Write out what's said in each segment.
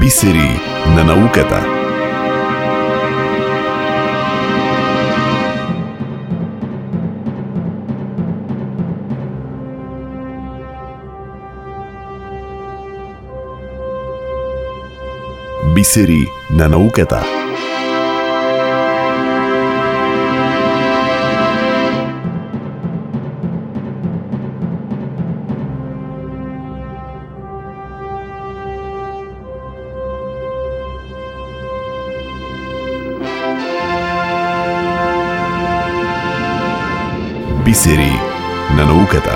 Бисери на науката. Бисери на науката. Бисери на науката.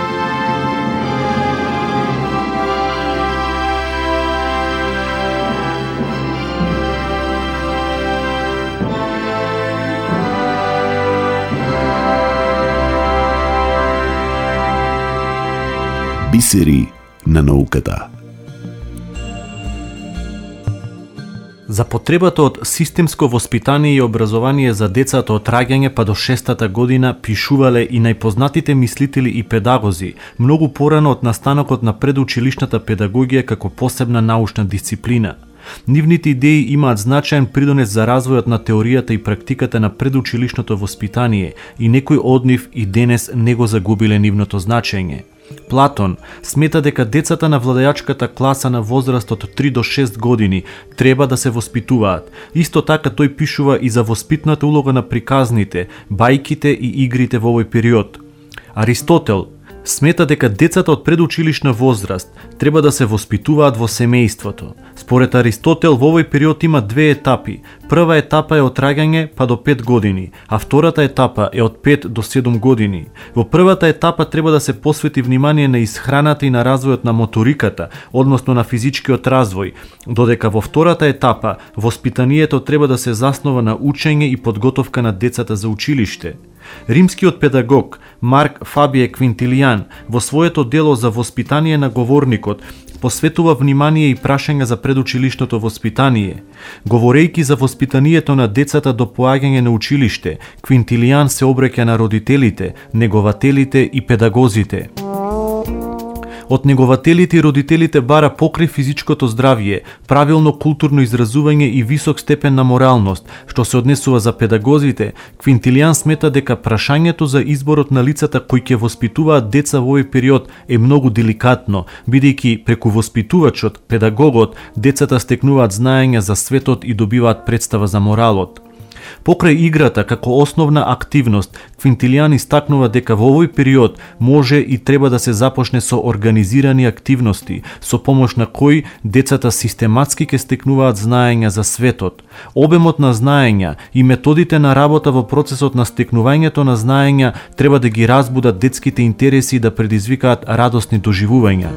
Бисери на науката. За потребата од системско воспитание и образование за децата од раѓање па до 6-та година пишувале и најпознатите мислители и педагози, многу порано од настанокот на предучилишната педагогија како посебна научна дисциплина. Нивните идеи имаат значаен придонес за развојот на теоријата и практиката на предучилишното воспитание и некои од нив и денес не го загубиле нивното значење. Платон смета дека децата на владеачката класа на возраст од 3 до 6 години треба да се воспитуваат. Исто така тој пишува и за воспитната улога на приказните, бајките и игрите во овој период. Аристотел смета дека децата од предучилишна возраст треба да се воспитуваат во семејството. Според Аристотел во овој период има две етапи. Прва етапа е од раѓање па до 5 години, а втората етапа е од 5 до 7 години. Во првата етапа треба да се посвети внимание на исхраната и на развојот на моториката, односно на физичкиот развој, додека во втората етапа воспитанието треба да се заснова на учење и подготовка на децата за училиште. Римскиот педагог Марк Фабие Квинтилијан во своето дело за воспитание на говорникот посветува внимание и прашања за предучилишното воспитание. Говорејќи за воспитанието на децата до поаѓање на училиште, Квинтилијан се обраќа на родителите, негователите и педагозите. Од негователите и родителите бара покрај физичкото здравје, правилно културно изразување и висок степен на моралност. Што се однесува за педагозите, Квинтилијан смета дека прашањето за изборот на лицата кои ќе воспитуваат деца во овој период е многу деликатно, бидејќи преку воспитувачот, педагогот, децата стекнуваат знаења за светот и добиваат представа за моралот. Покрај играта како основна активност, Квинтилијан истакнува дека во овој период може и треба да се започне со организирани активности, со помош на кои децата систематски ќе стекнуваат знаења за светот. Обемот на знаења и методите на работа во процесот на стекнувањето на знаења треба да ги разбудат детските интереси и да предизвикаат радосни доживувања.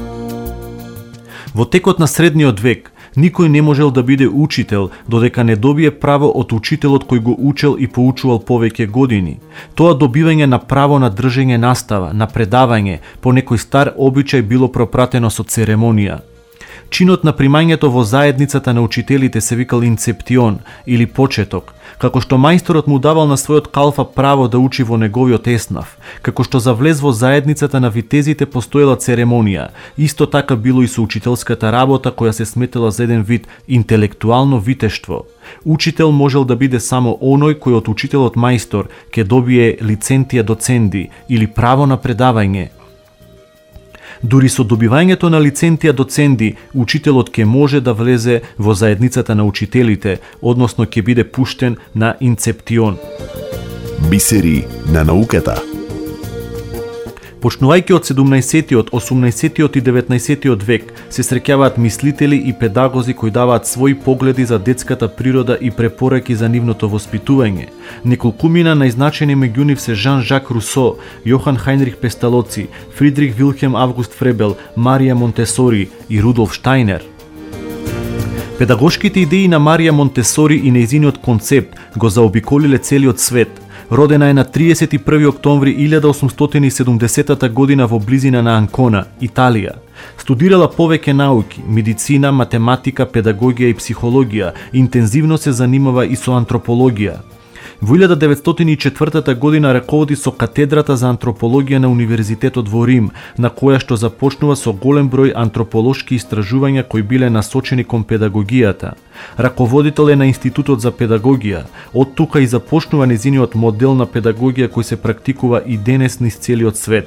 Во текот на средниот век, никој не можел да биде учител додека не добие право од учителот кој го учел и поучувал повеќе години. Тоа добивање на право на држење настава, на предавање, по некој стар обичај било пропратено со церемонија. Чинот на примањето во заедницата на учителите се викал инцептион или почеток, како што мајсторот му давал на својот калфа право да учи во неговиот еснав, како што за влез во заедницата на витезите постоела церемонија. Исто така било и со учителската работа која се сметела за еден вид интелектуално витештво. Учител можел да биде само оној кој од учителот мајстор ќе добие лицентија доценди или право на предавање. Дури со добивањето на лицентија доценди, учителот ќе може да влезе во заедницата на учителите, односно ќе биде пуштен на инцептион. Бисери на науката. Почнувајќи од 17-тиот, 18-тиот и 19-тиот век, се среќаваат мислители и педагози кои даваат своји погледи за детската природа и препораки за нивното воспитување. Неколкумина најзначени меѓу нив се Жан-Жак Русо, Јохан Хајнрих Песталоци, Фридрих Вилхем Август Фребел, Марија Монтесори и Рудолф Штајнер. Педагошките идеи на Марија Монтесори и нејзиниот концепт го заобиколиле целиот свет. Родена е на 31 октомври 1870 година во близина на Анкона, Италија. Студирала повеќе науки, медицина, математика, педагогија и психологија, интензивно се занимава и со антропологија. Во 1904 година раководи со катедрата за антропологија на Универзитетот во Рим, на која што започнува со голем број антрополошки истражувања кои биле насочени кон педагогијата. Раководител е на Институтот за педагогија. Од тука и започнува незиниот модел на педагогија кој се практикува и денес низ целиот свет.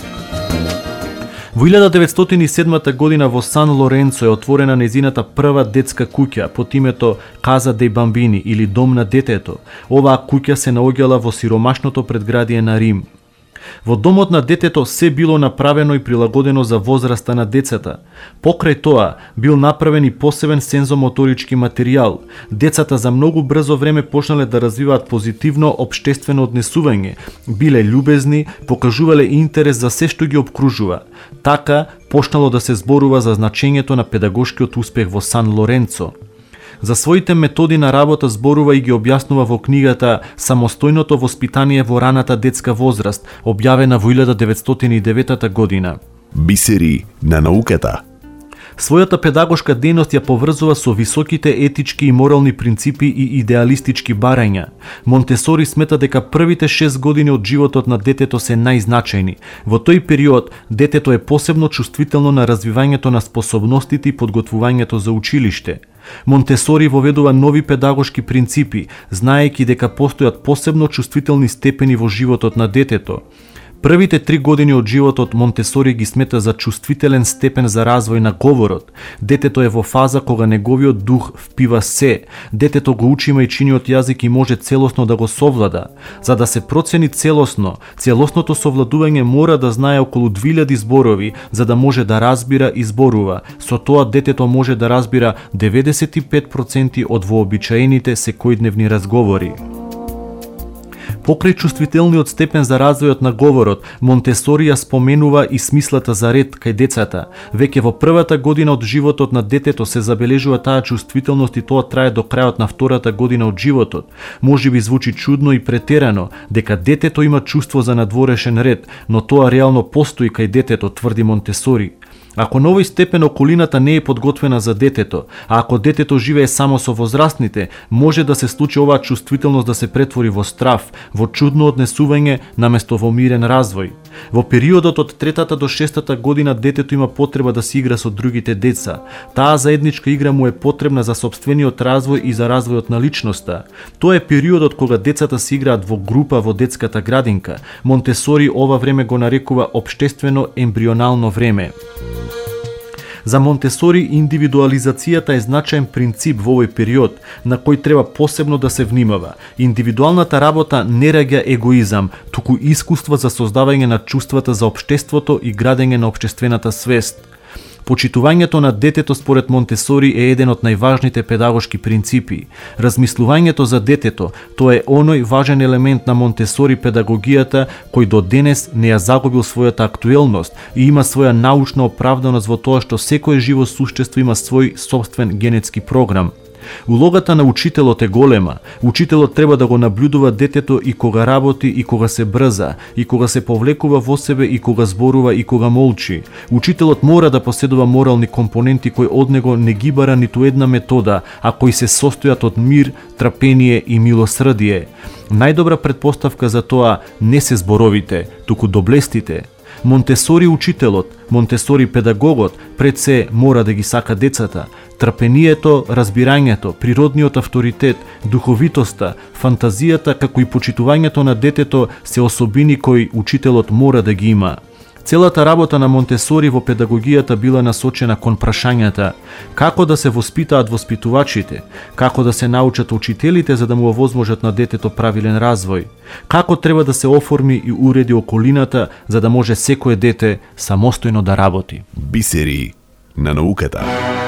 Во 1907 година во Сан Лоренцо е отворена незината прва детска куќа под името Casa dei Bambini или Дом на детето. Оваа куќа се наоѓала во сиромашното предградие на Рим. Во домот на детето се било направено и прилагодено за возраста на децата. Покрај тоа бил направен и посебен сензомоторички материјал. Децата за многу брзо време почнале да развиваат позитивно општествено однесување, биле љубезни, покажувале интерес за се што ги обкружува. Така почнало да се зборува за значењето на педагошкиот успех во Сан Лоренцо. За своите методи на работа зборува и ги објаснува во книгата Самостојното воспитание во раната детска возраст, објавена во 1909 година. Бисери на науката. Својата педагошка дејност ја поврзува со високите етички и морални принципи и идеалистички барања. Монтесори смета дека првите 6 години од животот на детето се најзначајни. Во тој период, детето е посебно чувствително на развивањето на способностите и подготвувањето за училиште. Монтесори воведува нови педагошки принципи, знаејќи дека постојат посебно чувствителни степени во животот на детето. Првите 3 години од животот Монтесори ги смета за чувствителен степен за развој на говорот. Детето е во фаза кога неговиот дух впива се. Детето го учи мајчиниот јазик и може целосно да го совлада. За да се процени целосното совладување мора да знае околу 2000 зборови, за да може да разбира и зборува. Со тоа детето може да разбира 95% од вообичаените секојдневни разговори. Покрај чувствителниот степен за развојот на говорот, Монтесори ја споменува и смислата за ред кај децата. Веќе во првата година од животот на детето се забележува таа чувствителност и тоа трае до крајот на втората година од животот. Можеби звучи чудно и претерано дека детето има чувство за надворешен ред, но тоа реално постои кај детето, тврди Монтесори. Ако на овој степен околината не е подготвена за детето, а ако детето живее само со возрастните, може да се случи оваа чувствителност да се претвори во страв, во чудно однесување наместо во мирен развој. Во периодот од 3-та до 6-та година детето има потреба да се игра со другите деца. Таа заедничка игра му е потребна за сопствениот развој и за развојот на личноста. Тоа е периодот кога децата се играат во група во детската градинка. Монтесори ова време го нарекува општествено ембрионално време. За Монтесори индивидуализацијата е значаен принцип во овој период, на кој треба посебно да се внимава. Индивидуалната работа не раѓа егоизам, туку искуство за создавање на чувствата за општеството и градење на општествената свест. Почитувањето на детето според Монтесори е еден од најважните педагошки принципи. Размислувањето за детето, тоа е оној важен елемент на Монтесори педагогијата кој до денес не ја загубил својата актуелност и има своја научна оправданост во тоа што секое живо суштество има свој сопствен генетски програм. Улогата на учителот е голема. Учителот треба да го наблюдува детето и кога работи и кога се брза, и кога се повлекува во себе и кога зборува и кога молчи. Учителот мора да поседува морални компоненти кои од него не ги бара ниту една метода, а кои се состојат од мир, трпение и милосрдие. Најдобра претпоставка за тоа не се зборовите, туку доблестите. Монтесори учителот, Монтесори педагогот, пред се мора да ги сака децата. Трпението, разбирањето, природниот авторитет, духовитоста, фантазијата како и почитувањето на детето се особини кои учителот мора да ги има. Целата работа на Монтесори во педагогијата била насочена кон прашањата како да се воспитаат воспитувачите, како да се научат учителите за да му овозможат на детето правилен развој, како треба да се оформи и уреди околината за да може секое дете самостојно да работи. Бисери на науката.